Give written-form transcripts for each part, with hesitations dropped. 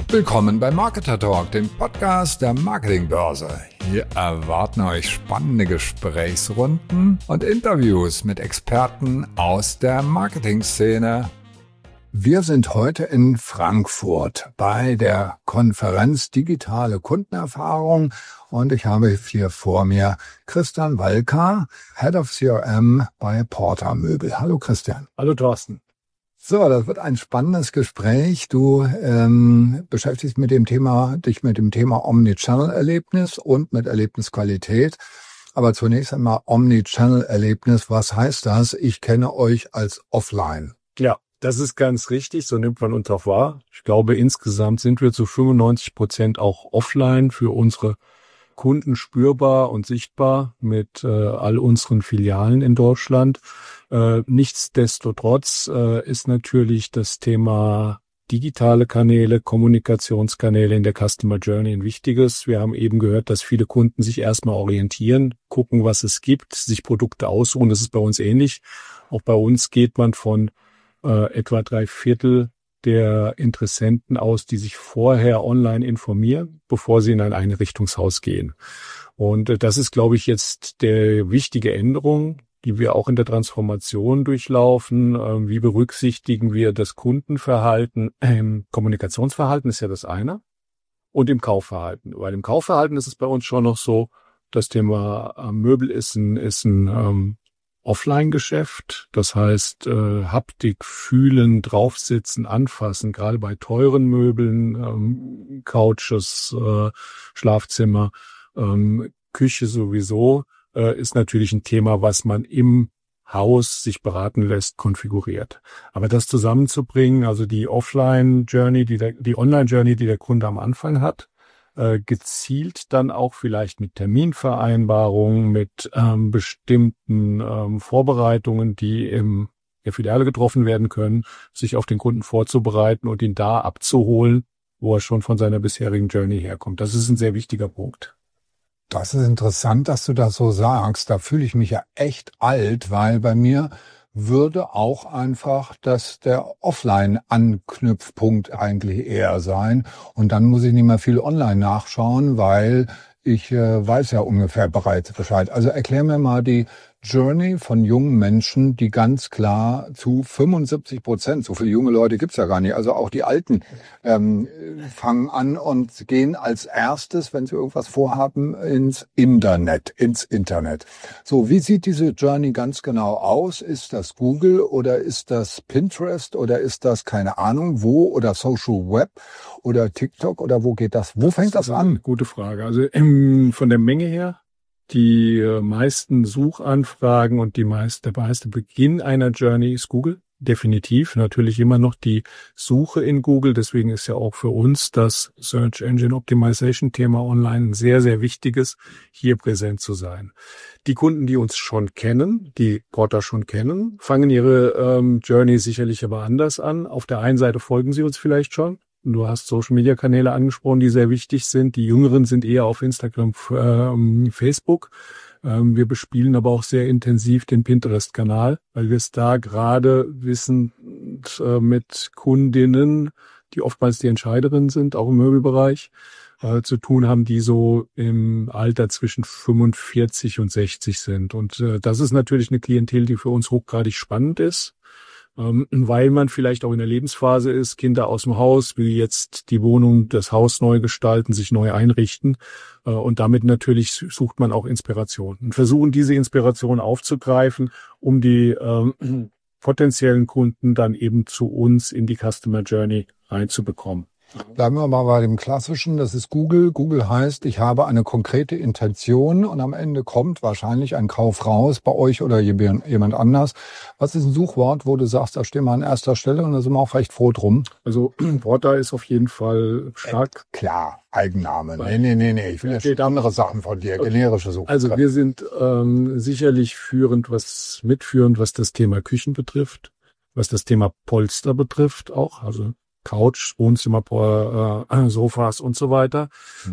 Willkommen bei Marketer Talk, dem Podcast der Marketingbörse. Hier erwarten euch spannende Gesprächsrunden und Interviews mit Experten aus der Marketingszene. Wir sind heute in Frankfurt bei der Konferenz Digitale Kundenerfahrung und ich habe hier vor mir Christian Walka, Head of CRM bei Porta Möbel. Hallo Christian. Hallo Thorsten. So, das wird ein spannendes Gespräch. Du beschäftigst dich mit dem Thema Omnichannel-Erlebnis und mit Erlebnisqualität. Aber zunächst einmal Omnichannel-Erlebnis. Was heißt das? Ich kenne euch als offline. Ja, das ist ganz richtig. So nimmt man uns auch wahr. Ich glaube, insgesamt sind wir zu 95% auch offline für unsere Kunden spürbar und sichtbar mit all unseren Filialen in Deutschland. Nichtsdestotrotz ist natürlich das Thema digitale Kanäle, Kommunikationskanäle in der Customer Journey ein wichtiges. Wir haben eben gehört, dass viele Kunden sich erstmal orientieren, gucken, was es gibt, sich Produkte aussuchen. Das ist bei uns ähnlich. Auch bei uns geht man von etwa 3/4 der Interessenten aus, die sich vorher online informieren, bevor sie in ein Einrichtungshaus gehen. Und das ist, glaube ich, jetzt der wichtige Änderung, die wir auch in der Transformation durchlaufen. Wie berücksichtigen wir das Kundenverhalten? Kommunikationsverhalten ist ja das eine. Und im Kaufverhalten. Weil im Kaufverhalten ist es bei uns schon noch so, das Thema Möbel ist ein Offline-Geschäft. Das heißt, Haptik, fühlen, draufsitzen, anfassen, gerade bei teuren Möbeln, Couches, Schlafzimmer, Küche sowieso, ist natürlich ein Thema, was man im Haus sich beraten lässt, konfiguriert. Aber das zusammenzubringen, also die Offline-Journey, die Online-Journey, die der Kunde am Anfang hat, gezielt dann auch vielleicht mit Terminvereinbarungen, mit bestimmten Vorbereitungen, die in der Filiale getroffen werden können, sich auf den Kunden vorzubereiten und ihn da abzuholen, wo er schon von seiner bisherigen Journey herkommt. Das ist ein sehr wichtiger Punkt. Das ist interessant, dass du das so sagst. Da fühle ich mich ja echt alt, weil bei mir würde auch einfach der Offline-Anknüpfpunkt eigentlich eher sein. Und dann muss ich nicht mehr viel online nachschauen, weil ich weiß ja ungefähr bereits Bescheid. Also erklär mir mal die Journey von jungen Menschen, die ganz klar zu 75%, so viele junge Leute gibt's ja gar nicht, also auch die Alten fangen an und gehen als erstes, wenn sie irgendwas vorhaben, ins Internet. So, wie sieht diese Journey ganz genau aus? Ist das Google oder ist das Pinterest oder ist das keine Ahnung wo oder Social Web oder TikTok oder wo geht das? Wo fängt das an? Gute Frage. Also von der Menge her, die meisten Suchanfragen und der meiste Beginn einer Journey ist Google. Definitiv. Natürlich immer noch die Suche in Google. Deswegen ist ja auch für uns das Search Engine Optimization Thema online ein sehr, sehr wichtiges, hier präsent zu sein. Die Kunden, die uns schon kennen, die Porta schon kennen, fangen ihre Journey sicherlich aber anders an. Auf der einen Seite folgen sie uns vielleicht schon. Du hast Social-Media-Kanäle angesprochen, die sehr wichtig sind. Die Jüngeren sind eher auf Instagram, Facebook. Wir bespielen aber auch sehr intensiv den Pinterest-Kanal, weil wir es da gerade wissen mit Kundinnen, die oftmals die Entscheiderinnen sind, auch im Möbelbereich, zu tun haben, die so im Alter zwischen 45 und 60 sind. Und das ist natürlich eine Klientel, die für uns hochgradig spannend ist. Weil man vielleicht auch in der Lebensphase ist, Kinder aus dem Haus, will jetzt die Wohnung, das Haus neu gestalten, sich neu einrichten und damit natürlich sucht man auch Inspiration und versuchen diese Inspiration aufzugreifen, um die potenziellen Kunden dann eben zu uns in die Customer Journey reinzubekommen. Bleiben wir mal bei dem Klassischen, das ist Google. Google heißt, ich habe eine konkrete Intention und am Ende kommt wahrscheinlich ein Kauf raus, bei euch oder jemand anders. Was ist ein Suchwort, wo du sagst, da stehen wir an erster Stelle und da sind wir auch recht froh drum? Also Porta ist auf jeden Fall stark. Klar, Eigenname. Nee. Ich will ja andere Sachen von dir, generische Suche. Also wir sind sicherlich mitführend, was das Thema Küchen betrifft, was das Thema Polster betrifft auch, also Couch, Wohnzimmer, Sofas und so weiter.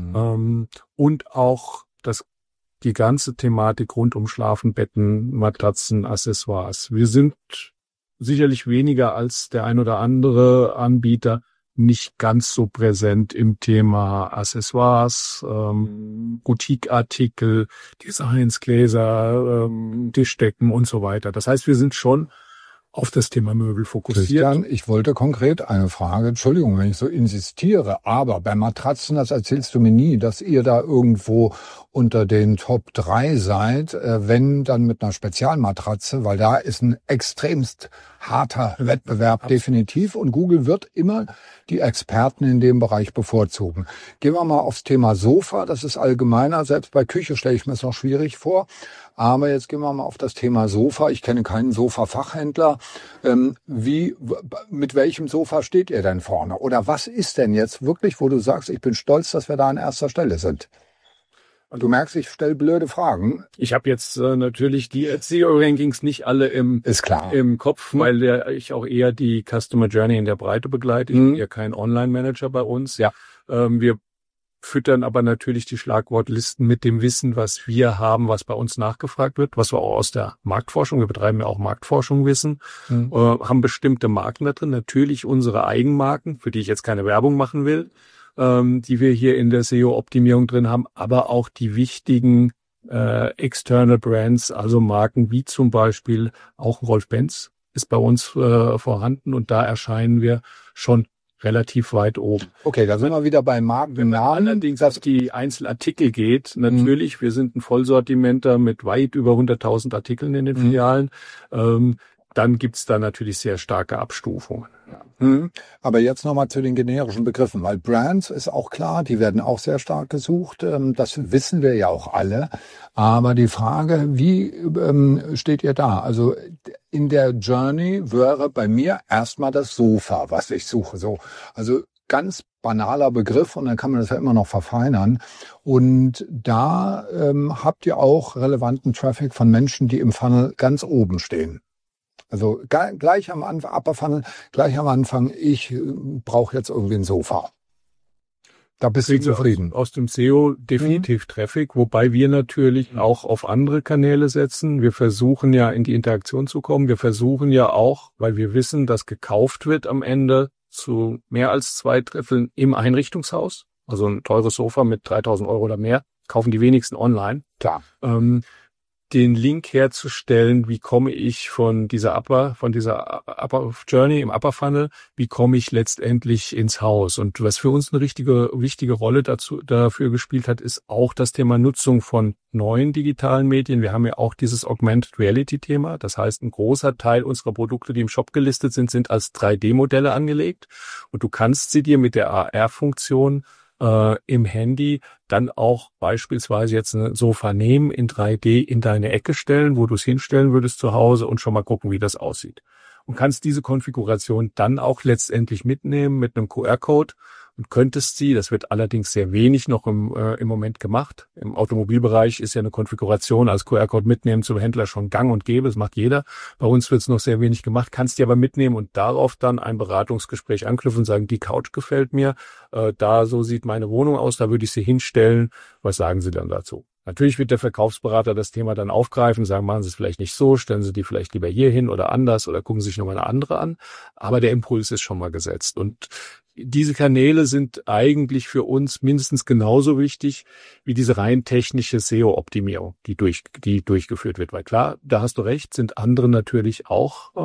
Und auch die ganze Thematik rund um Schlafen, Betten, Matratzen, Accessoires. Wir sind sicherlich weniger als der ein oder andere Anbieter nicht ganz so präsent im Thema Accessoires, Boutique-Artikel, Designs, Gläser, Tischdecken und so weiter. Das heißt, wir sind schon auf das Thema Möbel fokussiert. Christian, ich wollte konkret eine Frage, Entschuldigung, wenn ich so insistiere, aber bei Matratzen, das erzählst du mir nie, dass ihr da irgendwo unter den Top 3 seid, wenn dann mit einer Spezialmatratze, weil da ist ein extremst harter Wettbewerb definitiv und Google wird immer die Experten in dem Bereich bevorzugen. Gehen wir mal aufs Thema Sofa, das ist allgemeiner, selbst bei Küche stelle ich mir es noch schwierig vor. Aber jetzt gehen wir mal auf das Thema Sofa. Ich kenne keinen Sofa-Fachhändler. Mit welchem Sofa steht ihr denn vorne? Oder was ist denn jetzt wirklich, wo du sagst, ich bin stolz, dass wir da an erster Stelle sind? Du merkst, ich stelle blöde Fragen. Ich habe jetzt natürlich die SEO-Rankings nicht alle im Kopf, weil ich auch eher die Customer Journey in der Breite begleite. Ich bin ja kein Online-Manager bei uns. Ja. Wir füttern aber natürlich die Schlagwortlisten mit dem Wissen, was wir haben, was bei uns nachgefragt wird, was wir auch aus der Marktforschung, wir betreiben ja auch Marktforschung wissen, haben bestimmte Marken da drin, natürlich unsere Eigenmarken, für die ich jetzt keine Werbung machen will, die wir hier in der SEO-Optimierung drin haben, aber auch die wichtigen External Brands, also Marken wie zum Beispiel auch Rolf Benz ist bei uns vorhanden und da erscheinen wir schon relativ weit oben. Okay, da sind wir wieder bei Marken. Wenn man allerdings auf die Einzelartikel geht, natürlich, wir sind ein Vollsortimenter mit weit über 100.000 Artikeln in den Filialen, dann gibt's da natürlich sehr starke Abstufungen. Ja. Aber jetzt nochmal zu den generischen Begriffen, weil Brands ist auch klar, die werden auch sehr stark gesucht, das wissen wir ja auch alle. Aber die Frage, wie steht ihr da? Also in der Journey wäre bei mir erstmal das Sofa, was ich suche. So, also ganz banaler Begriff und dann kann man das ja immer noch verfeinern. Und da habt ihr auch relevanten Traffic von Menschen, die im Funnel ganz oben stehen. Also gleich am Anfang, Upper Funnel, gleich am Anfang, ich brauche jetzt irgendwie ein Sofa. Da bist du zufrieden. Aus dem SEO definitiv Traffic, wobei wir natürlich auch auf andere Kanäle setzen. Wir versuchen ja in die Interaktion zu kommen. Wir versuchen ja auch, weil wir wissen, dass gekauft wird am Ende zu mehr als 2 Dritteln im Einrichtungshaus. Also ein teures Sofa mit 3.000 Euro oder mehr kaufen die wenigsten online. Klar. Den Link herzustellen, wie komme ich von dieser Upper Journey im Upper Funnel, wie komme ich letztendlich ins Haus? Und was für uns eine wichtige Rolle dafür gespielt hat, ist auch das Thema Nutzung von neuen digitalen Medien. Wir haben ja auch dieses Augmented Reality Thema. Das heißt, ein großer Teil unserer Produkte, die im Shop gelistet sind als 3D-Modelle angelegt. Und du kannst sie dir mit der AR-Funktion im Handy dann auch beispielsweise jetzt ein Sofa nehmen, in 3D in deine Ecke stellen, wo du es hinstellen würdest zu Hause und schon mal gucken, wie das aussieht. Und kannst diese Konfiguration dann auch letztendlich mitnehmen mit einem QR-Code und könntest sie, das wird allerdings sehr wenig noch im Moment gemacht. Im Automobilbereich ist ja eine Konfiguration als QR-Code mitnehmen zum Händler schon gang und gäbe, das macht jeder. Bei uns wird es noch sehr wenig gemacht, kannst die aber mitnehmen und darauf dann ein Beratungsgespräch anknüpfen und sagen, die Couch gefällt mir, da so sieht meine Wohnung aus, da würde ich sie hinstellen. Was sagen Sie dann dazu? Natürlich wird der Verkaufsberater das Thema dann aufgreifen, sagen, machen Sie es vielleicht nicht so, stellen Sie die vielleicht lieber hier hin oder anders oder gucken Sie sich nochmal eine andere an. Aber der Impuls ist schon mal gesetzt. Und diese Kanäle sind eigentlich für uns mindestens genauso wichtig wie diese rein technische SEO-Optimierung, die durchgeführt wird. Weil klar, da hast du recht, sind andere natürlich auch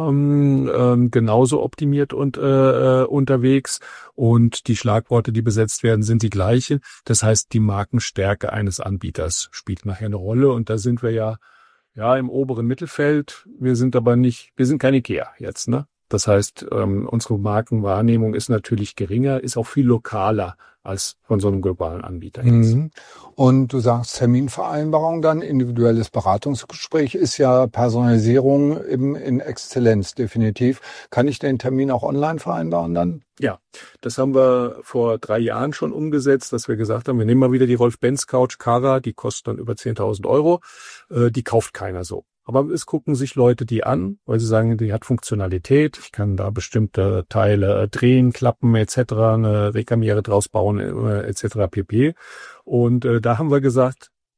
genauso optimiert und unterwegs. Und die Schlagworte, die besetzt werden, sind die gleichen. Das heißt, die Markenstärke eines Anbieters spielt nachher eine Rolle. Und da sind wir ja im oberen Mittelfeld. Wir sind kein IKEA jetzt, ne? Das heißt, unsere Markenwahrnehmung ist natürlich geringer, ist auch viel lokaler als von so einem globalen Anbieter jetzt. Und du sagst Terminvereinbarung dann, individuelles Beratungsgespräch ist ja Personalisierung in Exzellenz definitiv. Kann ich den Termin auch online vereinbaren dann? Ja, das haben wir vor 3 Jahren schon umgesetzt, dass wir gesagt haben, wir nehmen mal wieder die Rolf Benz Couch Cara, die kostet dann über 10.000 Euro, die kauft keiner so. Aber es gucken sich Leute die an, weil sie sagen, die hat Funktionalität. Ich kann da bestimmte Teile drehen, klappen etc., eine Rekamiere draus bauen etc. pp. Und da haben wir gesagt,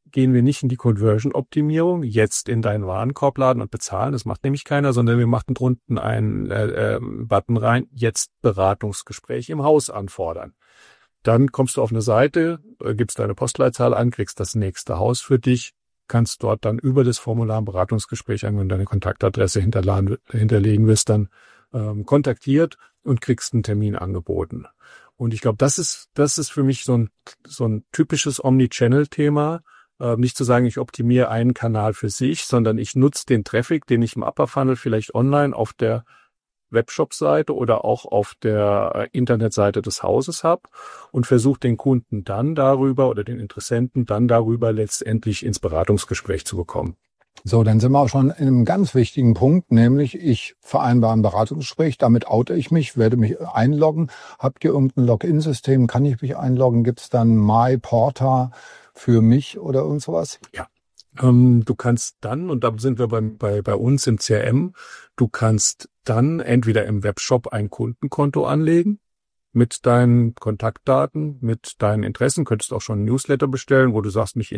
gehen wir nicht in die Conversion-Optimierung, jetzt in deinen Warenkorb laden und bezahlen, das macht nämlich keiner, sondern wir machen drunten einen Button rein, jetzt Beratungsgespräch im Haus anfordern. Dann kommst du auf eine Seite, gibst deine Postleitzahl an, kriegst das nächste Haus für dich, kannst dort dann über das Formular ein Beratungsgespräch an, wenn du deine Kontaktadresse hinterlegen wirst, dann kontaktiert und kriegst einen Termin angeboten. Und ich glaube, das ist für mich so ein typisches Omnichannel-Thema. Nicht zu sagen, ich optimiere einen Kanal für sich, sondern ich nutze den Traffic, den ich im Upper Funnel vielleicht online auf der Webshop-Seite oder auch auf der Internetseite des Hauses habe und versuche den Kunden dann darüber oder den Interessenten dann darüber letztendlich ins Beratungsgespräch zu bekommen. So, dann sind wir auch schon in einem ganz wichtigen Punkt, nämlich ich vereinbare ein Beratungsgespräch, damit oute ich mich, werde mich einloggen. Habt ihr irgendein Login-System? Kann ich mich einloggen? Gibt es dann MyPorter für mich oder irgend sowas? Ja. Du kannst dann, und da sind wir bei uns im CRM, du kannst dann entweder im Webshop ein Kundenkonto anlegen mit deinen Kontaktdaten, mit deinen Interessen, könntest auch schon ein Newsletter bestellen, wo du sagst, mich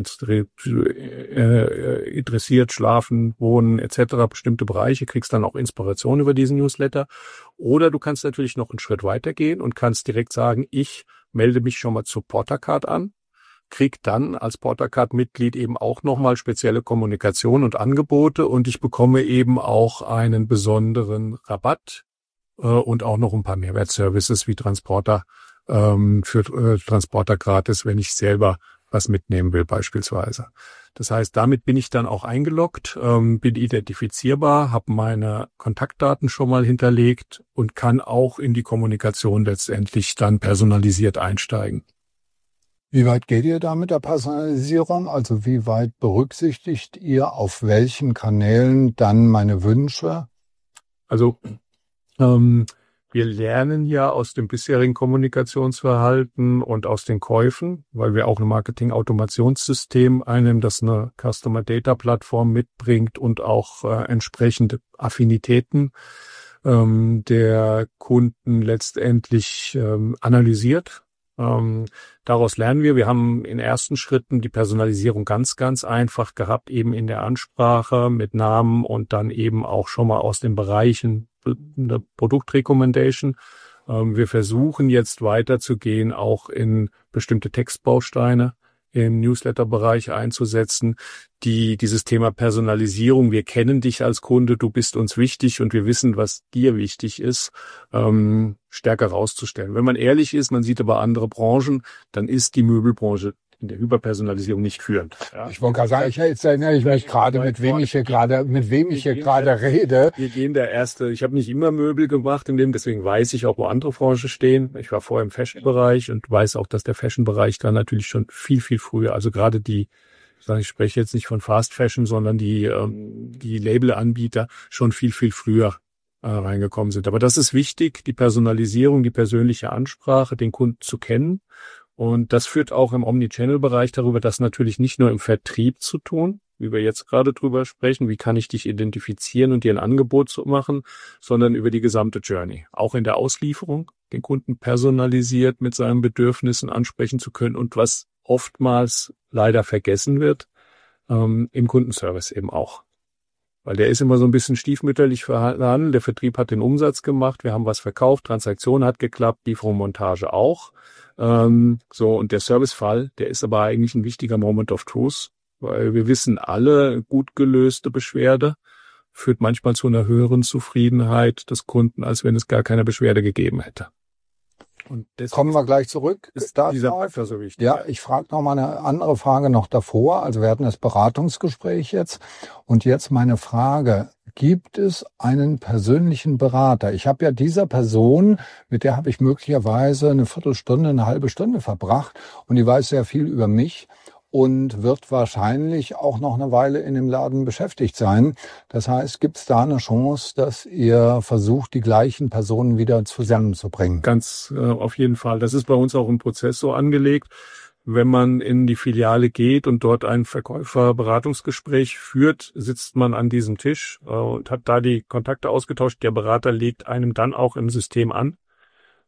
interessiert Schlafen, Wohnen etc., bestimmte Bereiche, kriegst dann auch Inspiration über diesen Newsletter. Oder du kannst natürlich noch einen Schritt weiter gehen und kannst direkt sagen, ich melde mich schon mal zur Portercard an, krieg dann als Portercard-Mitglied eben auch nochmal spezielle Kommunikation und Angebote und ich bekomme eben auch einen besonderen Rabatt und auch noch ein paar Mehrwertservices wie Transporter für Transporter gratis, wenn ich selber was mitnehmen will beispielsweise. Das heißt, damit bin ich dann auch eingeloggt, bin identifizierbar, habe meine Kontaktdaten schon mal hinterlegt und kann auch in die Kommunikation letztendlich dann personalisiert einsteigen. Wie weit geht ihr da mit der Personalisierung? Also wie weit berücksichtigt ihr auf welchen Kanälen dann meine Wünsche? Also wir lernen ja aus dem bisherigen Kommunikationsverhalten und aus den Käufen, weil wir auch ein Marketing-Automationssystem einnehmen, das eine Customer-Data-Plattform mitbringt und auch entsprechende Affinitäten der Kunden letztendlich analysiert. Daraus lernen wir. Wir haben in ersten Schritten die Personalisierung ganz, ganz einfach gehabt, eben in der Ansprache mit Namen und dann eben auch schon mal aus den Bereichen eine Produktrecommendation. Wir versuchen jetzt weiterzugehen, auch in bestimmte Textbausteine im Newsletter-Bereich einzusetzen, die dieses Thema Personalisierung, wir kennen dich als Kunde, du bist uns wichtig und wir wissen, was dir wichtig ist, stärker rauszustellen. Wenn man ehrlich ist, man sieht aber andere Branchen, dann ist die Möbelbranche in der Hyperpersonalisierung nicht führend. Ja. Ich wollte gerade sagen, jetzt erinnere ich mich gerade, mit wem ich hier gerade rede. Wir gehen der erste, ich habe nicht immer Möbel gemacht im Leben, deswegen weiß ich auch, wo andere Branchen stehen. Ich war vorher im Fashion-Bereich und weiß auch, dass der Fashion-Bereich da natürlich schon viel, viel früher, also gerade ich spreche jetzt nicht von Fast Fashion, sondern die Labelanbieter schon viel, viel früher reingekommen sind. Aber das ist wichtig, die Personalisierung, die persönliche Ansprache, den Kunden zu kennen. Und das führt auch im Omnichannel-Bereich darüber, das natürlich nicht nur im Vertrieb zu tun, wie wir jetzt gerade drüber sprechen, wie kann ich dich identifizieren und dir ein Angebot zu machen, sondern über die gesamte Journey. Auch in der Auslieferung, den Kunden personalisiert mit seinen Bedürfnissen ansprechen zu können und was oftmals leider vergessen wird, im Kundenservice eben auch. Weil der ist immer so ein bisschen stiefmütterlich verhandelt. Der Vertrieb hat den Umsatz gemacht, wir haben was verkauft, Transaktion hat geklappt, Lieferung, Montage auch. Und der Servicefall, der ist aber eigentlich ein wichtiger Moment of Truth, weil wir wissen alle, gut gelöste Beschwerde führt manchmal zu einer höheren Zufriedenheit des Kunden, als wenn es gar keine Beschwerde gegeben hätte. Und kommen wir gleich zurück. Ist dieser Pfeffer so wichtig? Ja, ich frage noch mal eine andere Frage noch davor. Also wir hatten das Beratungsgespräch jetzt. Und jetzt meine Frage. Gibt es einen persönlichen Berater? Ich habe ja dieser Person, mit der habe ich möglicherweise eine Viertelstunde, eine halbe Stunde verbracht. Und die weiß sehr viel über mich und wird wahrscheinlich auch noch eine Weile in dem Laden beschäftigt sein. Das heißt, gibt es da eine Chance, dass ihr versucht, die gleichen Personen wieder zusammenzubringen? Ganz auf jeden Fall. Das ist bei uns auch im Prozess so angelegt. Wenn man in die Filiale geht und dort ein Verkäuferberatungsgespräch führt, sitzt man an diesem Tisch und hat da die Kontakte ausgetauscht. Der Berater legt einem dann auch im System an,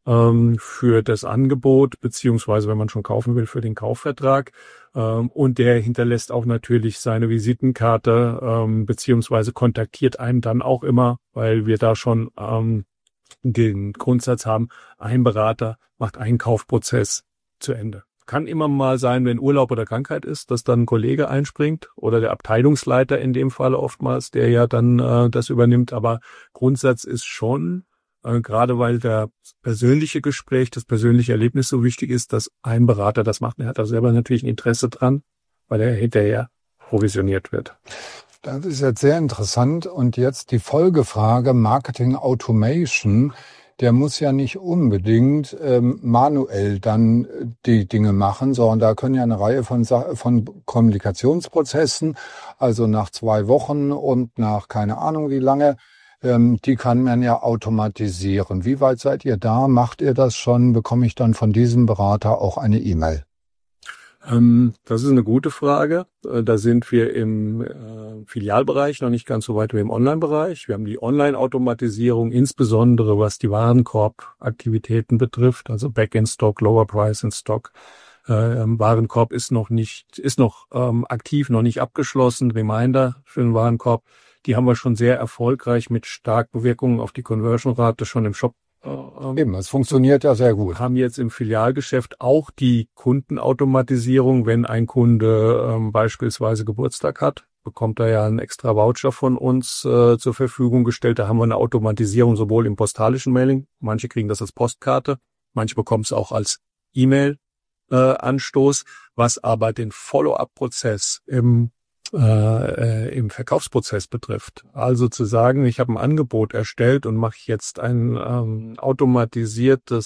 für das Angebot, beziehungsweise wenn man schon kaufen will, für den Kaufvertrag. Und der hinterlässt auch natürlich seine Visitenkarte, beziehungsweise kontaktiert einen dann auch immer, weil wir da schon den Grundsatz haben, ein Berater macht einen Kaufprozess zu Ende. Kann immer mal sein, wenn Urlaub oder Krankheit ist, dass dann ein Kollege einspringt oder der Abteilungsleiter in dem Fall oftmals, der ja dann das übernimmt. Aber Grundsatz ist schon, gerade weil das persönliche Gespräch, das persönliche Erlebnis so wichtig ist, dass ein Berater das macht. Er hat da selber natürlich ein Interesse dran, weil er hinterher provisioniert wird. Das ist jetzt sehr interessant. Und jetzt die Folgefrage, Marketing Automation. Der muss ja nicht unbedingt manuell dann die Dinge machen, sondern da können ja eine Reihe von Kommunikationsprozessen, also nach 2 Wochen und nach keine Ahnung wie lange, die kann man ja automatisieren. Wie weit seid ihr da? Macht ihr das schon? Bekomme ich dann von diesem Berater auch eine E-Mail? Das ist eine gute Frage. Da sind wir im Filialbereich noch nicht ganz so weit wie im Online-Bereich. Wir haben die Online-Automatisierung, insbesondere was die Warenkorb-Aktivitäten betrifft, also Back in Stock, Lower Price in Stock. Warenkorb ist noch aktiv, noch nicht abgeschlossen. Reminder für den Warenkorb. Die haben wir schon sehr erfolgreich mit starken Wirkungen auf die Conversion-Rate schon im Shop. Eben, es funktioniert ja sehr gut. Haben jetzt im Filialgeschäft auch die Kundenautomatisierung. Wenn ein Kunde beispielsweise Geburtstag hat, bekommt er ja einen extra Voucher von uns zur Verfügung gestellt. Da haben wir eine Automatisierung sowohl im postalischen Mailing. Manche kriegen das als Postkarte, manche bekommen es auch als E-Mail-Anstoß, was aber den Follow-up-Prozess im Verkaufsprozess betrifft. Also zu sagen, ich habe ein Angebot erstellt und mache jetzt eine automatisierte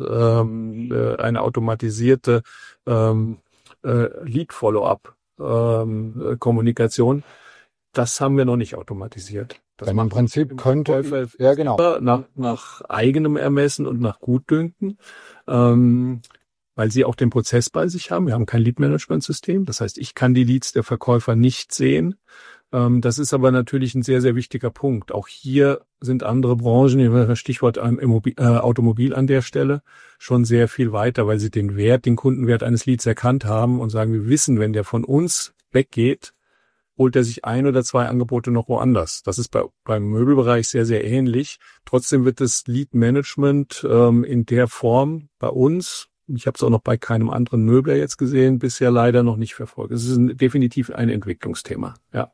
Lead-Follow-up Kommunikation. Das haben wir noch nicht automatisiert. Das Wenn im Prinzip könnte, ja genau, nach eigenem Ermessen und nach Gutdünken. Weil sie auch den Prozess bei sich haben. Wir haben kein Lead-Management-System. Das heißt, ich kann die Leads der Verkäufer nicht sehen. Das ist aber natürlich ein sehr, sehr wichtiger Punkt. Auch hier sind andere Branchen, Stichwort Automobil an der Stelle, schon sehr viel weiter, weil sie den Kundenwert eines Leads erkannt haben und sagen, wir wissen, wenn der von uns weggeht, holt er sich 1 oder 2 Angebote noch woanders. Das ist beim Möbelbereich sehr, sehr ähnlich. Trotzdem wird das Lead-Management in der Form bei uns, ich habe es auch noch bei keinem anderen Möbler jetzt gesehen, bisher leider noch nicht verfolgt. Es ist definitiv ein Entwicklungsthema. Ja.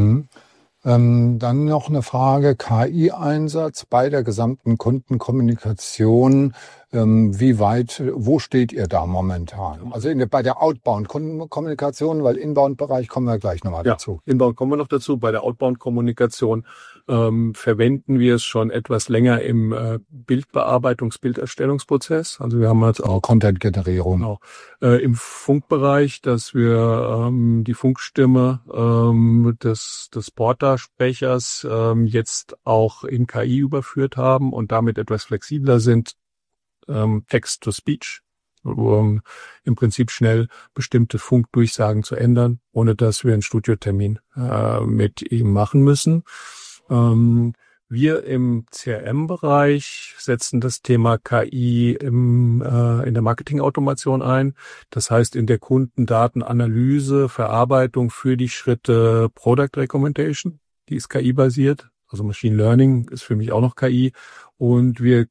Dann noch eine Frage, KI-Einsatz bei der gesamten Kundenkommunikation. Wo steht ihr da momentan? Also bei der Outbound-Kundenkommunikation, weil Inbound-Bereich kommen wir gleich nochmal dazu. Inbound kommen wir noch dazu. Bei der Outbound-Kommunikation verwenden wir es schon etwas länger im Bilderstellungsprozess. Also wir haben jetzt auch Content-Generierung. Genau, im Funkbereich, dass wir die Funkstimme des Porta-Sprechers jetzt auch in KI überführt haben und damit etwas flexibler sind, Text-to-Speech, im Prinzip schnell bestimmte Funkdurchsagen zu ändern, ohne dass wir einen Studiotermin mit ihm machen müssen. Wir im CRM-Bereich setzen das Thema KI in der Marketing-Automation ein. Das heißt, in der Kundendatenanalyse, Verarbeitung für die Schritte Product Recommendation, die ist KI-basiert. Also Machine Learning ist für mich auch noch KI. Und wir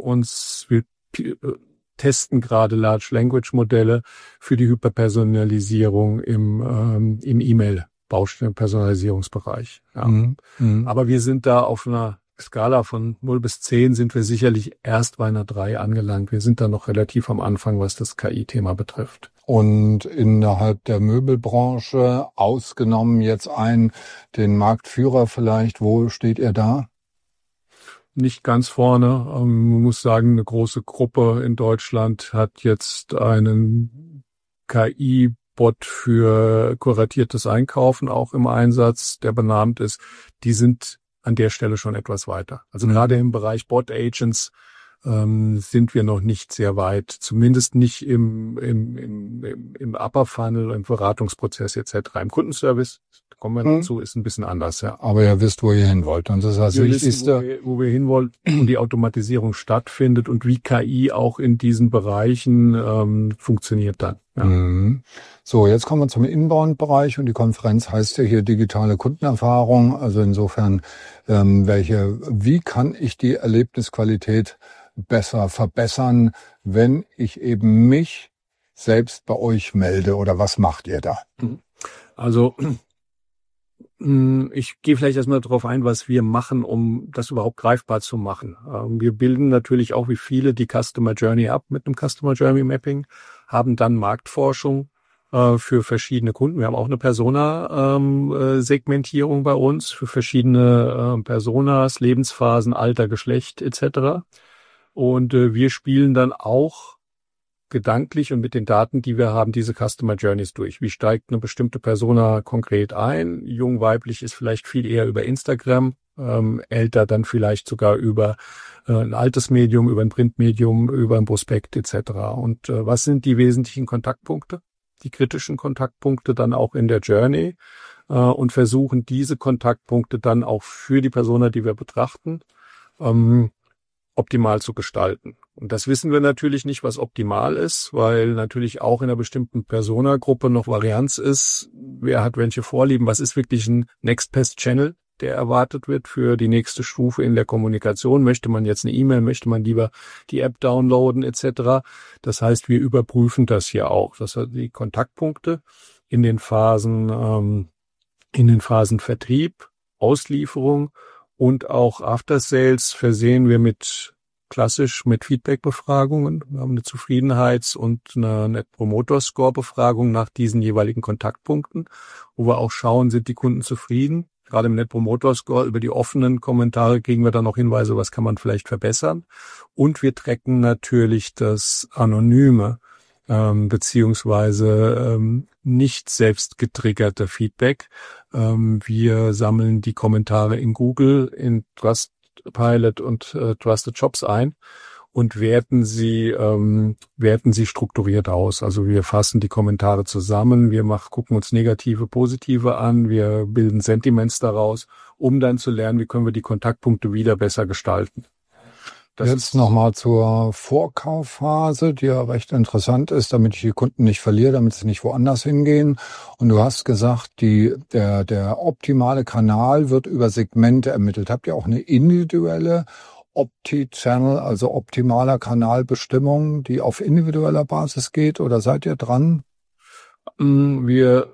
testen gerade Large Language Modelle für die Hyperpersonalisierung im E-Mail-Baustein-Personalisierungsbereich. Ja. Aber wir sind da auf einer Skala von 0 bis 10 sind wir sicherlich erst bei einer 3 angelangt. Wir sind da noch relativ am Anfang, was das KI-Thema betrifft. Und innerhalb der Möbelbranche, ausgenommen jetzt den Marktführer vielleicht, wo steht ihr da? Nicht ganz vorne. Man muss sagen, eine große Gruppe in Deutschland hat jetzt einen KI-Bot für kuratiertes Einkaufen auch im Einsatz, der benannt ist. Die sind an der Stelle schon etwas weiter. Also gerade im Bereich Bot-Agents sind wir noch nicht sehr weit, zumindest nicht im Upper Funnel, im Beratungsprozess etc. Im Kundenservice kommen wir dazu, ist ein bisschen anders, ja. Aber ihr wisst, wo ihr hin wollt. Und das ist das Wichtigste. Wo wir hinwollen, wo die Automatisierung stattfindet und wie KI auch in diesen Bereichen funktioniert dann. Ja. So, jetzt kommen wir zum Inbound-Bereich und die Konferenz heißt ja hier digitale Kundenerfahrung. Also insofern, wie kann ich die Erlebnisqualität besser verbessern, wenn ich eben mich selbst bei euch melde, oder was macht ihr da? Also ich gehe vielleicht erstmal darauf ein, was wir machen, um das überhaupt greifbar zu machen. Wir bilden natürlich auch wie viele die Customer Journey ab mit einem Customer Journey Mapping, haben dann Marktforschung für verschiedene Kunden. Wir haben auch eine Persona-Segmentierung bei uns für verschiedene Personas, Lebensphasen, Alter, Geschlecht etc. Und wir spielen dann auch gedanklich und mit den Daten, die wir haben, diese Customer Journeys durch. Wie steigt eine bestimmte Persona konkret ein? Jung, weiblich ist vielleicht viel eher über Instagram, älter dann vielleicht sogar über ein altes Medium, über ein Printmedium, über ein Prospekt etc. Und was sind die wesentlichen Kontaktpunkte? Die kritischen Kontaktpunkte dann auch in der Journey und versuchen diese Kontaktpunkte dann auch für die Persona, die wir betrachten, optimal zu gestalten. Und das wissen wir natürlich nicht, was optimal ist, weil natürlich auch in einer bestimmten Personagruppe noch Varianz ist. Wer hat welche Vorlieben? Was ist wirklich ein Next Best Channel, der erwartet wird für die nächste Stufe in der Kommunikation? Möchte man jetzt eine E-Mail? Möchte man lieber die App downloaden etc.? Das heißt, wir überprüfen das hier auch. Das heißt, die Kontaktpunkte in den Phasen Vertrieb, Auslieferung und auch After Sales versehen wir klassisch mit Feedback-Befragungen. Wir haben eine Zufriedenheits- und eine Net Promoter Score-Befragung nach diesen jeweiligen Kontaktpunkten, wo wir auch schauen, sind die Kunden zufrieden. Gerade im Net Promoter Score über die offenen Kommentare kriegen wir dann noch Hinweise, was kann man vielleicht verbessern. Und wir tracken natürlich das Anonyme beziehungsweise nicht selbst getriggerte Feedback. Wir sammeln die Kommentare in Google, in Trustpilot und Trusted Shops ein und werten sie strukturiert aus. Also wir fassen die Kommentare zusammen, gucken uns negative, positive an, wir bilden Sentiments daraus, um dann zu lernen, wie können wir die Kontaktpunkte wieder besser gestalten. Jetzt nochmal zur Vorkaufphase, die ja recht interessant ist, damit ich die Kunden nicht verliere, damit sie nicht woanders hingehen. Und du hast gesagt, der optimale Kanal wird über Segmente ermittelt. Habt ihr auch eine individuelle Opti-Channel, also optimaler Kanalbestimmung, die auf individueller Basis geht, oder seid ihr dran? Wir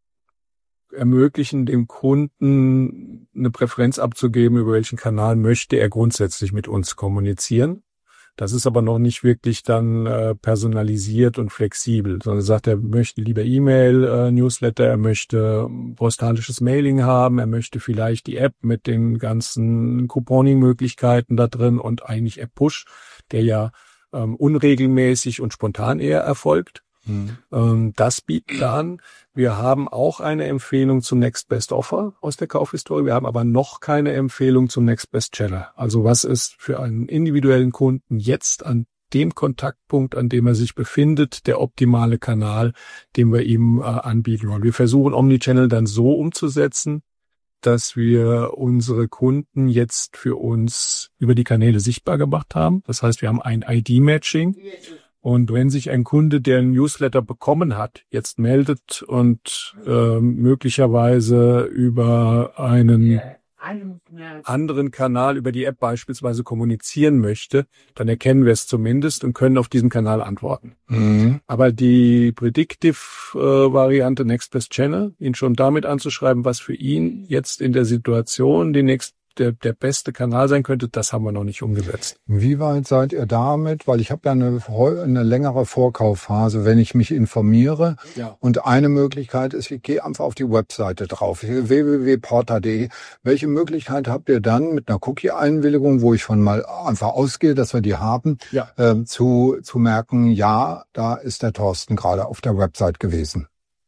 ermöglichen dem Kunden eine Präferenz abzugeben, über welchen Kanal möchte er grundsätzlich mit uns kommunizieren. Das ist aber noch nicht wirklich dann personalisiert und flexibel, sondern sagt, er möchte lieber E-Mail, Newsletter, er möchte postalisches Mailing haben, er möchte vielleicht die App mit den ganzen Couponing-Möglichkeiten da drin und eigentlich App-Push, der ja unregelmäßig und spontan eher erfolgt. Das bieten wir an. Wir haben auch eine Empfehlung zum Next Best Offer aus der Kaufhistorie. Wir haben aber noch keine Empfehlung zum Next Best Channel. Also was ist für einen individuellen Kunden jetzt an dem Kontaktpunkt, an dem er sich befindet, der optimale Kanal, den wir ihm anbieten wollen. Wir versuchen Omnichannel dann so umzusetzen, dass wir unsere Kunden jetzt für uns über die Kanäle sichtbar gemacht haben. Das heißt, wir haben ein ID-Matching. Und wenn sich ein Kunde, der einen Newsletter bekommen hat, jetzt meldet und möglicherweise über einen anderen Kanal, über die App beispielsweise kommunizieren möchte, dann erkennen wir es zumindest und können auf diesem Kanal antworten. Aber die Predictive-Variante Next Best Channel, ihn schon damit anzuschreiben, was für ihn jetzt in der Situation der beste Kanal sein könnte, das haben wir noch nicht umgesetzt. Wie weit seid ihr damit? Weil ich habe ja eine längere Vorkaufphase, wenn ich mich informiere. Ja. Und eine Möglichkeit ist, ich gehe einfach auf die Webseite drauf, www.porta.de. Welche Möglichkeit habt ihr dann mit einer Cookie-Einwilligung, wo ich von mal einfach ausgehe, dass wir die haben, ja. zu merken, ja, da ist der Thorsten gerade auf der Website gewesen?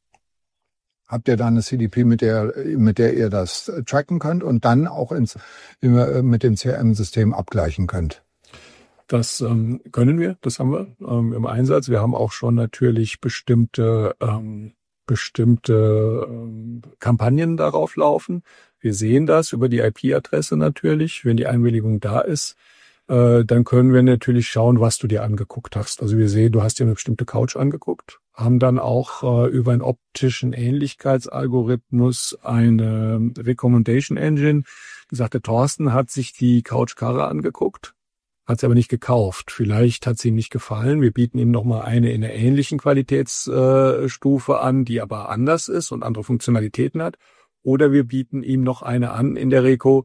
Habt ihr dann eine CDP, mit der ihr das tracken könnt und dann auch mit dem CRM-System abgleichen könnt? Das können wir, das haben wir im Einsatz. Wir haben auch schon natürlich bestimmte bestimmte Kampagnen darauf laufen. Wir sehen das über die IP-Adresse natürlich, wenn die Einwilligung da ist. Dann können wir natürlich schauen, was du dir angeguckt hast. Also wir sehen, du hast dir eine bestimmte Couch angeguckt, haben dann auch über einen optischen Ähnlichkeitsalgorithmus eine Recommendation Engine gesagt, der Thorsten hat sich die Couch Karre angeguckt, hat sie aber nicht gekauft. Vielleicht hat sie ihm nicht gefallen. Wir bieten ihm nochmal eine in einer ähnlichen Qualitätsstufe an, die aber anders ist und andere Funktionalitäten hat. Oder wir bieten ihm noch eine an in der Reco,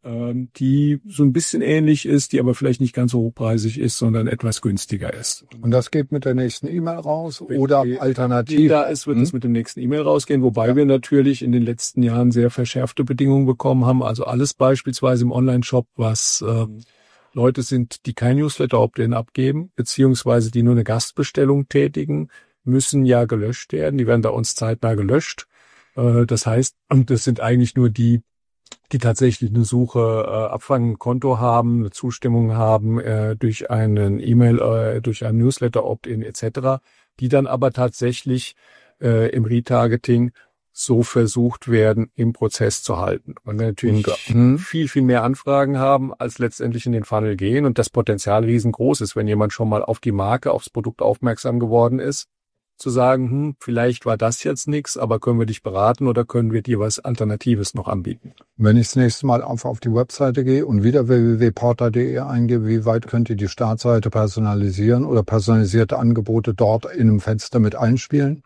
die so ein bisschen ähnlich ist, die aber vielleicht nicht ganz so hochpreisig ist, sondern etwas günstiger ist. Und das geht mit der nächsten E-Mail raus oder alternativ? Da ist, wird es mit dem nächsten E-Mail rausgehen, wobei wir natürlich in den letzten Jahren sehr verschärfte Bedingungen bekommen haben. Also alles beispielsweise im Online-Shop, was Leute sind, die kein Newsletter-Opt-in abgeben, beziehungsweise die nur eine Gastbestellung tätigen, müssen ja gelöscht werden. Die werden bei uns zeitnah gelöscht. Das heißt, das sind eigentlich nur die tatsächlich eine Suche Abfangkonto haben, eine Zustimmung haben durch einen E-Mail, durch einen Newsletter-Opt-in etc., die dann aber tatsächlich im Retargeting so versucht werden, im Prozess zu halten. Und wir natürlich viel, viel mehr Anfragen haben, als letztendlich in den Funnel gehen und das Potenzial riesengroß ist, wenn jemand schon mal auf die Marke, aufs Produkt aufmerksam geworden ist, zu sagen, vielleicht war das jetzt nichts, aber können wir dich beraten oder können wir dir was Alternatives noch anbieten? Wenn ich das nächste Mal auf die Webseite gehe und wieder www.porter.de eingebe, wie weit könnt ihr die Startseite personalisieren oder personalisierte Angebote dort in einem Fenster mit einspielen?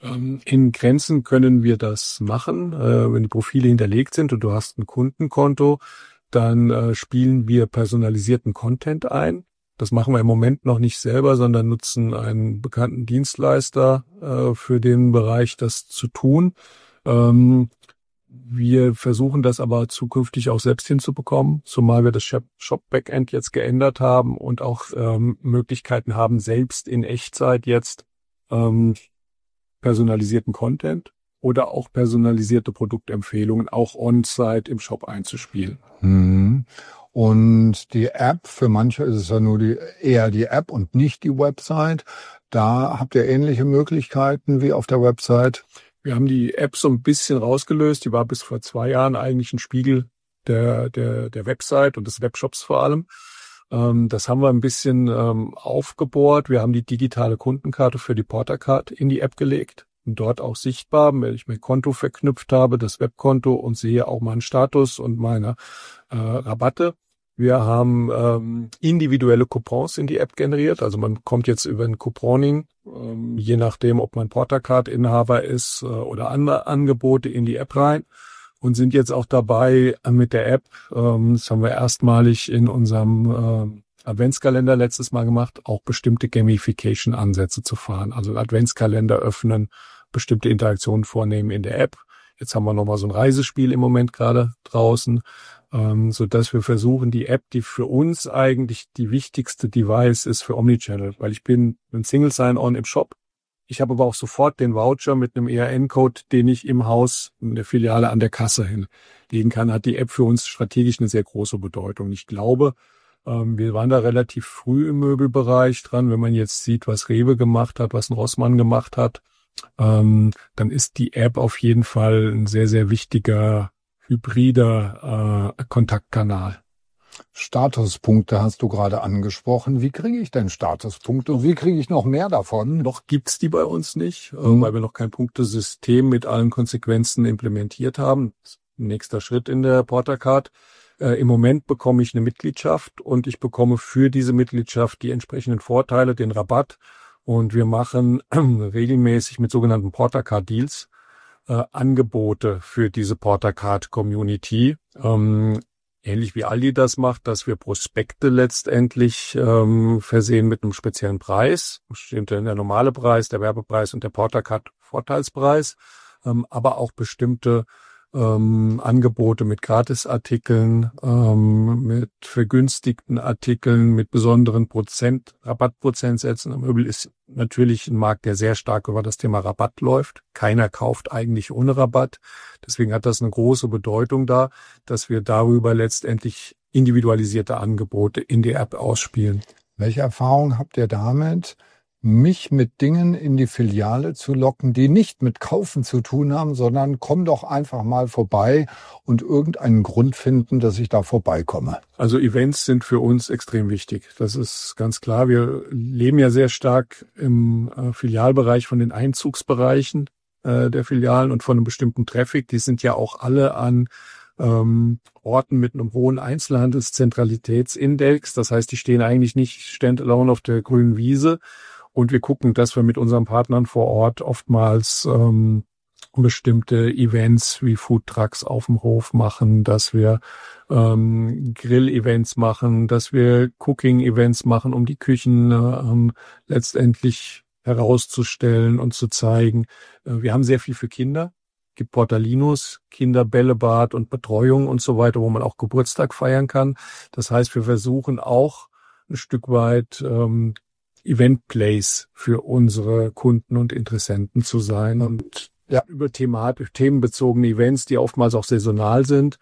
In Grenzen können wir das machen. Wenn die Profile hinterlegt sind und du hast ein Kundenkonto, dann spielen wir personalisierten Content ein. Das machen wir im Moment noch nicht selber, sondern nutzen einen bekannten Dienstleister für den Bereich, das zu tun. Wir versuchen das aber zukünftig auch selbst hinzubekommen, zumal wir das Shop-Backend jetzt geändert haben und auch Möglichkeiten haben, selbst in Echtzeit jetzt personalisierten Content oder auch personalisierte Produktempfehlungen auch on-site im Shop einzuspielen. Und die App, für manche ist es ja nur eher die App und nicht die Website. Da habt ihr ähnliche Möglichkeiten wie auf der Website. Wir haben die App so ein bisschen rausgelöst. Die war bis vor 2 Jahren eigentlich ein Spiegel der Website und des Webshops vor allem. Das haben wir ein bisschen aufgebohrt. Wir haben die digitale Kundenkarte für die Portercard in die App gelegt und dort auch sichtbar, wenn ich mein Konto verknüpft habe, das Webkonto, und sehe auch meinen Status und meine Rabatte. Wir haben individuelle Coupons in die App generiert. Also man kommt jetzt über ein Couponing, je nachdem, ob man Portercard-Inhaber ist oder andere Angebote, in die App rein. Und sind jetzt auch dabei mit der App, das haben wir erstmalig in unserem Adventskalender letztes Mal gemacht, auch bestimmte Gamification-Ansätze zu fahren. Also Adventskalender öffnen, bestimmte Interaktionen vornehmen in der App. Jetzt haben wir nochmal so ein Reisespiel im Moment gerade draußen, so dass wir versuchen, die App, die für uns eigentlich die wichtigste Device ist für Omnichannel, weil ich bin ein Single Sign-On im Shop. Ich habe aber auch sofort den Voucher mit einem ERN-Code, den ich im Haus in der Filiale an der Kasse hinlegen kann, hat die App für uns strategisch eine sehr große Bedeutung. Ich glaube, wir waren da relativ früh im Möbelbereich dran. Wenn man jetzt sieht, was Rewe gemacht hat, was ein Rossmann gemacht hat, dann ist die App auf jeden Fall ein sehr, sehr wichtiger, hybrider Kontaktkanal. Statuspunkte hast du gerade angesprochen. Wie kriege ich denn Statuspunkte und wie kriege ich noch mehr davon? Noch gibt's die bei uns nicht, weil wir noch kein Punktesystem mit allen Konsequenzen implementiert haben. Nächster Schritt in der Portercard. Im Moment bekomme ich eine Mitgliedschaft und ich bekomme für diese Mitgliedschaft die entsprechenden Vorteile, den Rabatt. Und wir machen regelmäßig mit sogenannten Portercard-Deals Angebote für diese Portercard-Community. Ähnlich wie Aldi das macht, dass wir Prospekte letztendlich versehen mit einem speziellen Preis. Steht der normale Preis, der Werbepreis und der Portercard-Vorteilspreis, aber auch bestimmte Angebote mit Gratisartikeln, mit vergünstigten Artikeln, mit besonderen Rabattprozentsätzen. Möbel ist natürlich ein Markt, der sehr stark über das Thema Rabatt läuft. Keiner kauft eigentlich ohne Rabatt. Deswegen hat das eine große Bedeutung da, dass wir darüber letztendlich individualisierte Angebote in die App ausspielen. Welche Erfahrung habt ihr damit, mich mit Dingen in die Filiale zu locken, die nicht mit Kaufen zu tun haben, sondern komm doch einfach mal vorbei und irgendeinen Grund finden, dass ich da vorbeikomme. Also Events sind für uns extrem wichtig. Das ist ganz klar. Wir leben ja sehr stark im Filialbereich von den Einzugsbereichen der Filialen und von einem bestimmten Traffic. Die sind ja auch alle an Orten mit einem hohen Einzelhandelszentralitätsindex. Das heißt, die stehen eigentlich nicht standalone auf der grünen Wiese. Und wir gucken, dass wir mit unseren Partnern vor Ort oftmals bestimmte Events wie Foodtrucks auf dem Hof machen, dass wir Grill-Events machen, dass wir Cooking-Events machen, um die Küchen letztendlich herauszustellen und zu zeigen. Wir haben sehr viel für Kinder. Es gibt Portalinos, Kinderbällebad und Betreuung und so weiter, wo man auch Geburtstag feiern kann. Das heißt, wir versuchen auch ein Stück weit Event-Plays für unsere Kunden und Interessenten zu sein und über themenbezogene Events, die oftmals auch saisonal sind,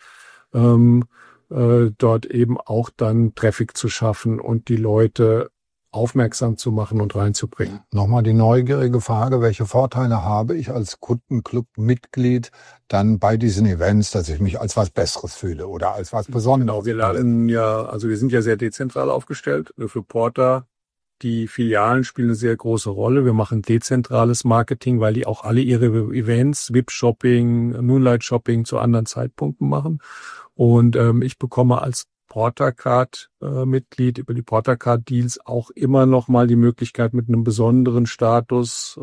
dort eben auch dann Traffic zu schaffen und die Leute aufmerksam zu machen und reinzubringen. Nochmal die neugierige Frage, welche Vorteile habe ich als Kundenclub-Mitglied dann bei diesen Events, dass ich mich als was Besseres fühle oder als was Besonderes? Genau, wir sind ja sehr dezentral aufgestellt. Für Porter, die Filialen spielen eine sehr große Rolle. Wir machen dezentrales Marketing, weil die auch alle ihre Events, VIP-Shopping, Moonlight-Shopping zu anderen Zeitpunkten machen. Und ich bekomme als Portercard-Mitglied über die Portercard-Deals auch immer noch mal die Möglichkeit, mit einem besonderen Status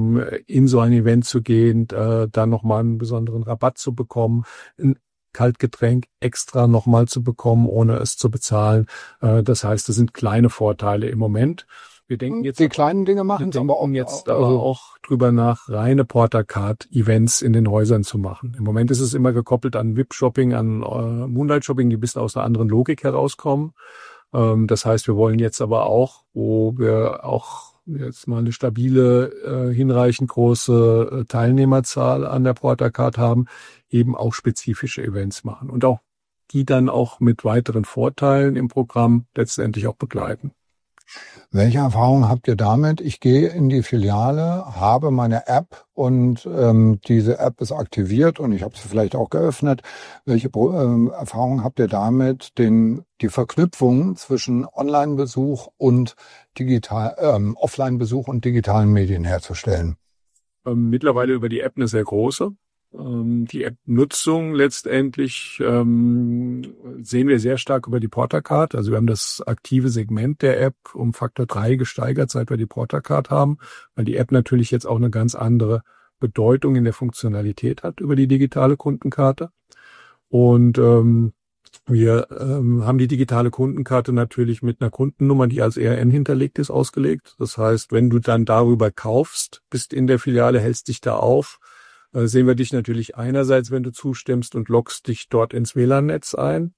in so ein Event zu gehen, dann noch mal einen besonderen Rabatt zu bekommen, ein Kaltgetränk extra noch mal zu bekommen, ohne es zu bezahlen. Das heißt, das sind kleine Vorteile im Moment. Wir denken jetzt die kleinen Dinge machen, wir denken jetzt aber auch drüber nach, reine Portercard-Events in den Häusern zu machen. Im Moment ist es immer gekoppelt an VIP-Shopping, an Moonlight-Shopping, die ein bisschen aus einer anderen Logik herauskommen. Das heißt, wir wollen jetzt aber auch, wo wir auch jetzt mal eine stabile, hinreichend große Teilnehmerzahl an der Portercard haben, eben auch spezifische Events machen und auch die dann auch mit weiteren Vorteilen im Programm letztendlich auch begleiten. Welche Erfahrungen habt ihr damit? Ich gehe in die Filiale, habe meine App und diese App ist aktiviert und ich habe sie vielleicht auch geöffnet. Welche Erfahrungen habt ihr damit, die Verknüpfung zwischen Online-Besuch und Offline-Besuch und digitalen Medien herzustellen? Mittlerweile über die App eine sehr große. Die App-Nutzung letztendlich sehen wir sehr stark über die Portercard. Also wir haben das aktive Segment der App um Faktor 3 gesteigert, seit wir die Portercard haben, weil die App natürlich jetzt auch eine ganz andere Bedeutung in der Funktionalität hat über die digitale Kundenkarte. Und wir haben die digitale Kundenkarte natürlich mit einer Kundennummer, die als ERN hinterlegt ist, ausgelegt. Das heißt, wenn du dann darüber kaufst, bist in der Filiale, hältst dich da auf, sehen wir dich natürlich einerseits, wenn du zustimmst und loggst dich dort ins WLAN-Netz ein.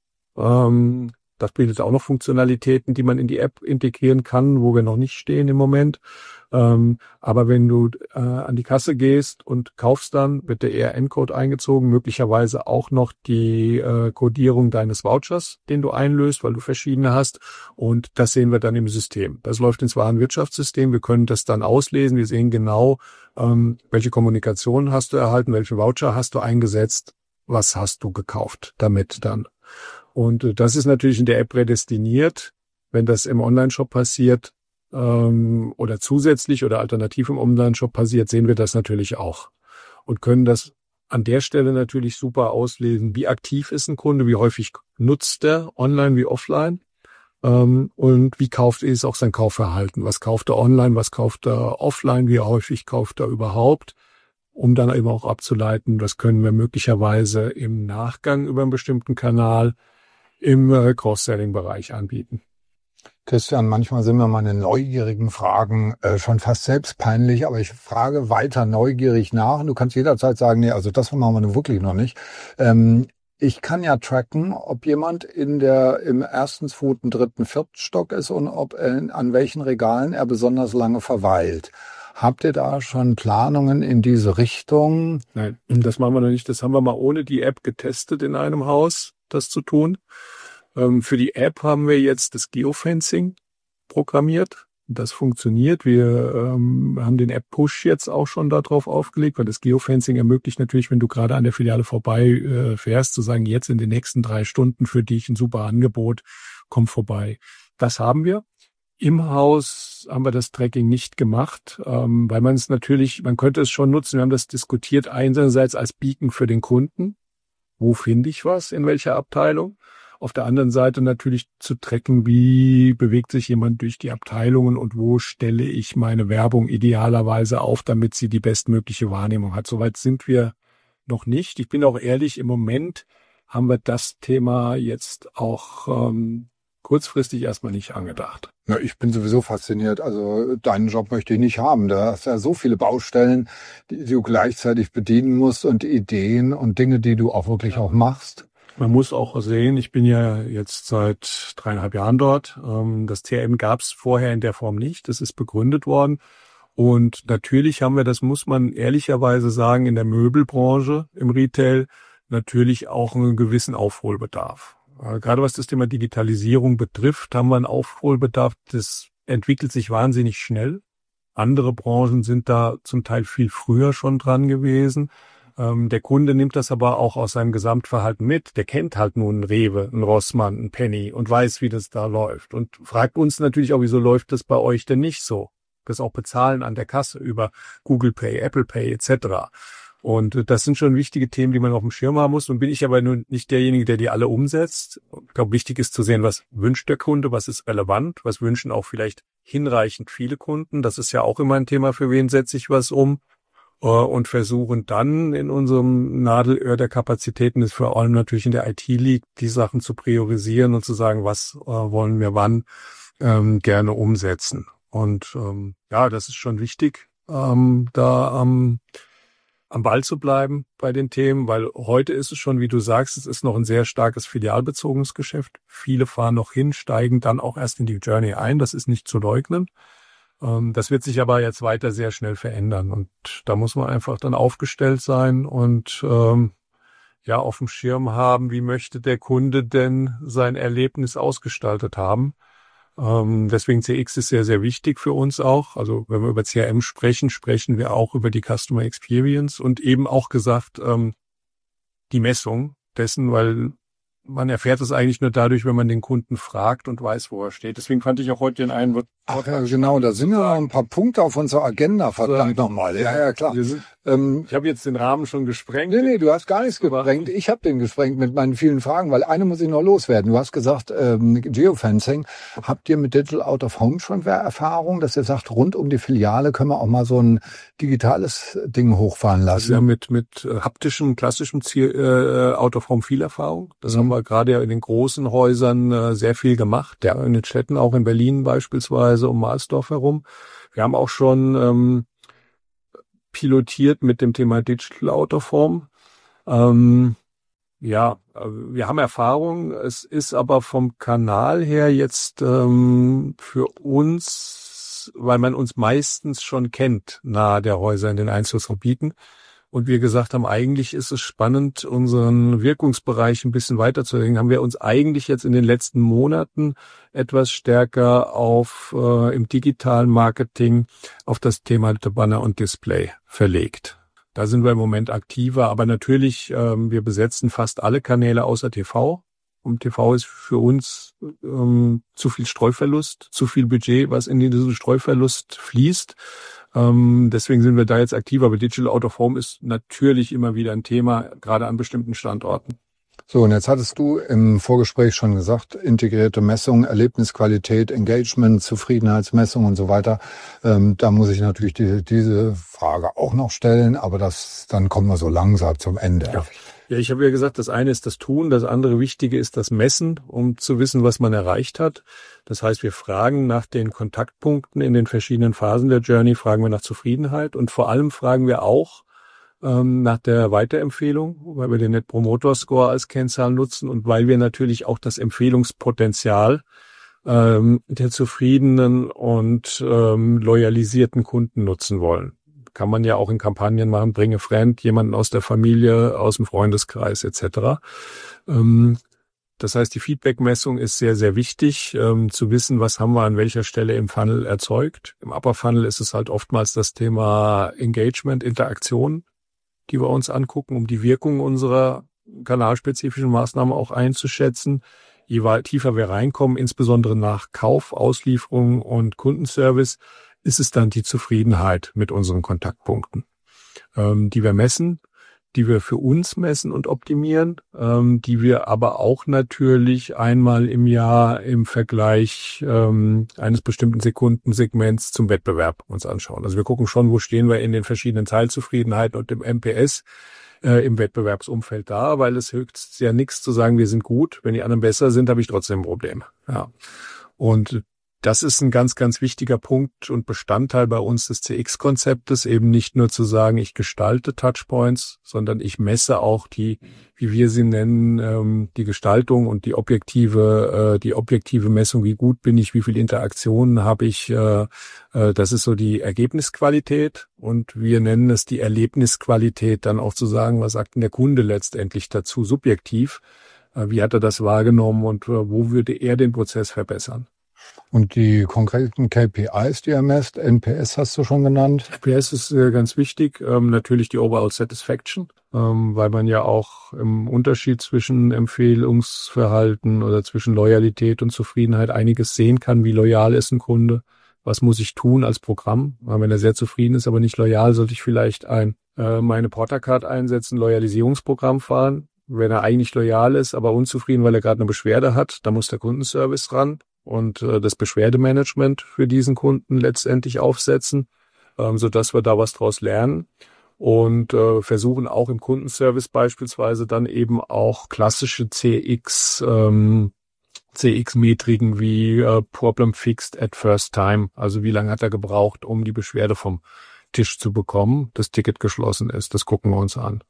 Das bietet auch noch Funktionalitäten, die man in die App integrieren kann, wo wir noch nicht stehen im Moment. Aber wenn du an die Kasse gehst und kaufst, dann wird der ERN-Code eingezogen, möglicherweise auch noch die Codierung deines Vouchers, den du einlöst, weil du verschiedene hast. Und das sehen wir dann im System. Das läuft ins Warenwirtschaftssystem. Wir können das dann auslesen. Wir sehen genau, welche Kommunikation hast du erhalten, welche Voucher hast du eingesetzt, was hast du gekauft damit dann. Und das ist natürlich in der App prädestiniert. Wenn das im Online-Shop passiert oder zusätzlich oder alternativ im Online-Shop passiert, sehen wir das natürlich auch und können das an der Stelle natürlich super auslesen, wie aktiv ist ein Kunde, wie häufig nutzt er online wie offline und wie ist auch sein Kaufverhalten. Was kauft er online, was kauft er offline, wie häufig kauft er überhaupt, um dann eben auch abzuleiten, das können wir möglicherweise im Nachgang über einen bestimmten Kanal im Cross-Selling-Bereich anbieten. Christian, manchmal sind mir meine neugierigen Fragen schon fast selbst peinlich, aber ich frage weiter neugierig nach. Du kannst jederzeit sagen, nee, also das machen wir nun wirklich noch nicht. Ich kann ja tracken, ob jemand im 1., 2., 3., 4. Stock ist und an welchen Regalen er besonders lange verweilt. Habt ihr da schon Planungen in diese Richtung? Nein, das machen wir noch nicht. Das haben wir mal ohne die App getestet in einem Haus, das zu tun. Für die App haben wir jetzt das Geofencing programmiert. Das funktioniert. Wir haben den App-Push jetzt auch schon darauf aufgelegt, weil das Geofencing ermöglicht natürlich, wenn du gerade an der Filiale vorbei fährst, zu sagen, jetzt in den nächsten 3 Stunden für dich ein super Angebot, komm vorbei. Das haben wir. Im Haus haben wir das Tracking nicht gemacht, weil man könnte es schon nutzen. Wir haben das diskutiert, einerseits als Beacon für den Kunden. Wo finde ich was? In welcher Abteilung? Auf der anderen Seite natürlich zu tracken, wie bewegt sich jemand durch die Abteilungen und wo stelle ich meine Werbung idealerweise auf, damit sie die bestmögliche Wahrnehmung hat. Soweit sind wir noch nicht. Ich bin auch ehrlich, im Moment haben wir das Thema jetzt auch kurzfristig erstmal nicht angedacht. Ja, ich bin sowieso fasziniert. Also deinen Job möchte ich nicht haben. Da hast ja so viele Baustellen, die du gleichzeitig bedienen musst und Ideen und Dinge, die du auch wirklich auch machst. Man muss auch sehen, ich bin ja jetzt seit 3,5 Jahren dort. Das CRM gab es vorher in der Form nicht. Das ist begründet worden. Und natürlich haben wir, das muss man ehrlicherweise sagen, in der Möbelbranche, im Retail, natürlich auch einen gewissen Aufholbedarf. Gerade was das Thema Digitalisierung betrifft, haben wir einen Aufholbedarf. Das entwickelt sich wahnsinnig schnell. Andere Branchen sind da zum Teil viel früher schon dran gewesen. Der Kunde nimmt das aber auch aus seinem Gesamtverhalten mit. Der kennt halt nun einen Rewe, einen Rossmann, einen Penny und weiß, wie das da läuft. Und fragt uns natürlich auch, wieso läuft das bei euch denn nicht so? Das auch bezahlen an der Kasse über Google Pay, Apple Pay etc. Und das sind schon wichtige Themen, die man auf dem Schirm haben muss. Und bin ich aber nun nicht derjenige, der die alle umsetzt. Ich glaube, wichtig ist zu sehen, was wünscht der Kunde, was ist relevant, was wünschen auch vielleicht hinreichend viele Kunden. Das ist ja auch immer ein Thema, für wen setze ich was um. Und versuchen dann in unserem Nadelöhr der Kapazitäten, das vor allem natürlich in der IT liegt, die Sachen zu priorisieren und zu sagen, was wollen wir wann gerne umsetzen. Und das ist schon wichtig, da am Ball zu bleiben bei den Themen, weil heute ist es schon, wie du sagst, es ist noch ein sehr starkes filialbezogenes Geschäft. Viele fahren noch hin, steigen dann auch erst in die Journey ein, das ist nicht zu leugnen. Das wird sich aber jetzt weiter sehr schnell verändern und da muss man einfach dann aufgestellt sein und auf dem Schirm haben, wie möchte der Kunde denn sein Erlebnis ausgestaltet haben. Deswegen CX ist sehr, sehr wichtig für uns auch. Also wenn wir über CRM sprechen, sprechen wir auch über die Customer Experience und eben auch gesagt, die Messung dessen, weil man erfährt es eigentlich nur dadurch, wenn man den Kunden fragt und weiß, wo er steht. Deswegen fand ich auch heute den einen. Ach ja, genau, da sind ja noch ein paar Punkte auf unserer Agenda, verdammt nochmal. Ja, klar. Ich habe jetzt den Rahmen schon gesprengt. Nee, du hast gar nichts gesprengt. Ich habe den gesprengt mit meinen vielen Fragen, weil eine muss ich noch loswerden. Du hast gesagt, Geofencing. Habt ihr mit Digital Out of Home schon Erfahrung, dass ihr sagt, rund um die Filiale können wir auch mal so ein digitales Ding hochfahren lassen? Also mit haptischem, klassischem Out of Home viel Erfahrung. Das haben wir gerade ja in den großen Häusern sehr viel gemacht. Ja, in den Städten, auch in Berlin beispielsweise, um Mahlsdorf herum. Wir haben auch schon pilotiert mit dem Thema Digital Out of Home. Wir haben Erfahrung. Es ist aber vom Kanal her jetzt für uns, weil man uns meistens schon kennt, nahe der Häuser in den Einzugsgebieten. Und wir gesagt haben, eigentlich ist es spannend, unseren Wirkungsbereich ein bisschen weiterzudenken. Haben wir uns eigentlich jetzt in den letzten Monaten etwas stärker im digitalen Marketing auf das Thema Banner und Display verlegt. Da sind wir im Moment aktiver, aber natürlich, wir besetzen fast alle Kanäle außer TV. Und TV ist für uns zu viel Streuverlust, zu viel Budget, was in diesen Streuverlust fließt. Deswegen sind wir da jetzt aktiv, aber Digital Out of Home ist natürlich immer wieder ein Thema, gerade an bestimmten Standorten. So, und jetzt hattest du im Vorgespräch schon gesagt, integrierte Messung, Erlebnisqualität, Engagement, Zufriedenheitsmessung und so weiter. Da muss ich natürlich diese Frage auch noch stellen, aber dann kommen wir so langsam zum Ende. Ja, ich habe ja gesagt, das eine ist das Tun, das andere Wichtige ist das Messen, um zu wissen, was man erreicht hat. Das heißt, wir fragen nach den Kontaktpunkten in den verschiedenen Phasen der Journey, fragen wir nach Zufriedenheit und vor allem fragen wir auch nach der Weiterempfehlung, weil wir den Net Promoter Score als Kennzahl nutzen und weil wir natürlich auch das Empfehlungspotenzial der zufriedenen und loyalisierten Kunden nutzen wollen. Kann man ja auch in Kampagnen machen, bringe Friend, jemanden aus der Familie, aus dem Freundeskreis etc. Das heißt, die Feedback-Messung ist sehr, sehr wichtig, zu wissen, was haben wir an welcher Stelle im Funnel erzeugt. Im Upper Funnel ist es halt oftmals das Thema Engagement, Interaktion, die wir uns angucken, um die Wirkung unserer kanalspezifischen Maßnahmen auch einzuschätzen. Je tiefer wir reinkommen, insbesondere nach Kauf, Auslieferung und Kundenservice, ist es dann die Zufriedenheit mit unseren Kontaktpunkten, die wir messen, die wir für uns messen und optimieren, die wir aber auch natürlich einmal im Jahr im Vergleich eines bestimmten Sekundensegments zum Wettbewerb uns anschauen. Also wir gucken schon, wo stehen wir in den verschiedenen Teilzufriedenheiten und im MPS im Wettbewerbsumfeld da, weil es hilft ja nichts zu sagen, wir sind gut. Wenn die anderen besser sind, habe ich trotzdem ein Problem. Ja. Und das ist ein ganz, ganz wichtiger Punkt und Bestandteil bei uns des CX-Konzeptes, eben nicht nur zu sagen, ich gestalte Touchpoints, sondern ich messe auch die, wie wir sie nennen, die Gestaltung und die objektive Messung, wie gut bin ich, wie viele Interaktionen habe ich, das ist so die Ergebnisqualität und wir nennen es die Erlebnisqualität, dann auch zu sagen, was sagt denn der Kunde letztendlich dazu, subjektiv, wie hat er das wahrgenommen und wo würde er den Prozess verbessern. Und die konkreten KPIs, die er messt, NPS hast du schon genannt? NPS ist ganz wichtig, natürlich die Overall Satisfaction, weil man ja auch im Unterschied zwischen Empfehlungsverhalten oder zwischen Loyalität und Zufriedenheit einiges sehen kann, wie loyal ist ein Kunde, was muss ich tun als Programm, weil wenn er sehr zufrieden ist, aber nicht loyal, sollte ich vielleicht meine Portacard einsetzen, Loyalisierungsprogramm fahren. Wenn er eigentlich loyal ist, aber unzufrieden, weil er gerade eine Beschwerde hat, dann muss der Kundenservice ran und das Beschwerdemanagement für diesen Kunden letztendlich aufsetzen, sodass wir da was draus lernen und versuchen auch im Kundenservice beispielsweise dann eben auch klassische CX-Metriken wie Problem Fixed at First Time, also wie lange hat er gebraucht, um die Beschwerde vom Tisch zu bekommen, das Ticket geschlossen ist, das gucken wir uns an.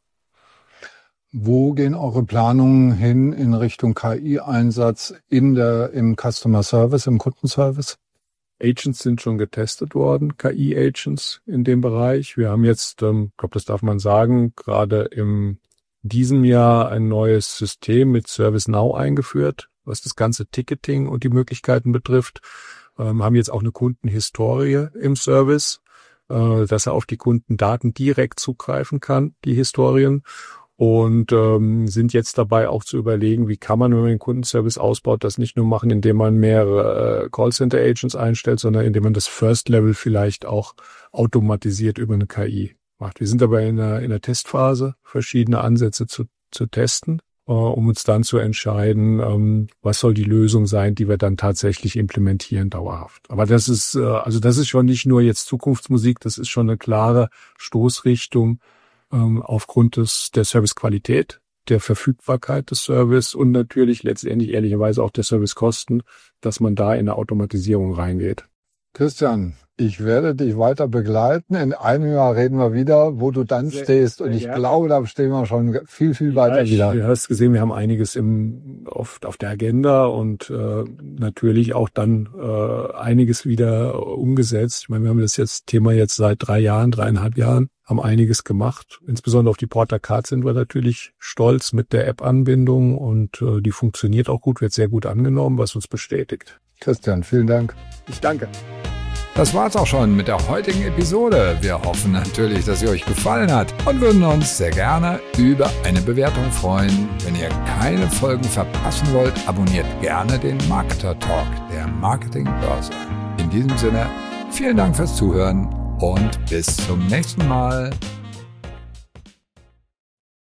Wo gehen eure Planungen hin in Richtung KI-Einsatz im Customer Service, im Kundenservice? Agents sind schon getestet worden, KI-Agents in dem Bereich. Wir haben jetzt, ich glaube, das darf man sagen, gerade in diesem Jahr ein neues System mit ServiceNow eingeführt, was das ganze Ticketing und die Möglichkeiten betrifft. Haben jetzt auch eine Kundenhistorie im Service, dass er auf die Kundendaten direkt zugreifen kann, die Historien. Und sind jetzt dabei auch zu überlegen, wie kann man, wenn man den Kundenservice ausbaut, das nicht nur machen, indem man mehrere Callcenter-Agents einstellt, sondern indem man das First Level vielleicht auch automatisiert über eine KI macht. Wir sind dabei in der Testphase, verschiedene Ansätze zu testen, um uns dann zu entscheiden, was soll die Lösung sein, die wir dann tatsächlich implementieren dauerhaft. Aber das ist schon nicht nur jetzt Zukunftsmusik, das ist schon eine klare Stoßrichtung, aufgrund der Servicequalität, der Verfügbarkeit des Service und natürlich letztendlich ehrlicherweise auch der Servicekosten, dass man da in eine Automatisierung reingeht. Christian, ich werde dich weiter begleiten. In einem Jahr reden wir wieder, wo du dann stehst. Und ich glaube, da stehen wir schon viel, viel weiter wieder. Du hast gesehen, wir haben einiges oft auf der Agenda und natürlich auch dann einiges wieder umgesetzt. Ich meine, wir haben das Thema jetzt seit 3,5 Jahren, haben einiges gemacht. Insbesondere auf die Portacard sind wir natürlich stolz mit der App-Anbindung und die funktioniert auch gut, wird sehr gut angenommen, was uns bestätigt. Christian, vielen Dank. Ich danke. Das war's auch schon mit der heutigen Episode. Wir hoffen natürlich, dass sie euch gefallen hat und würden uns sehr gerne über eine Bewertung freuen. Wenn ihr keine Folgen verpassen wollt, abonniert gerne den Marketer Talk der Marketingbörse. In diesem Sinne, vielen Dank fürs Zuhören und bis zum nächsten Mal.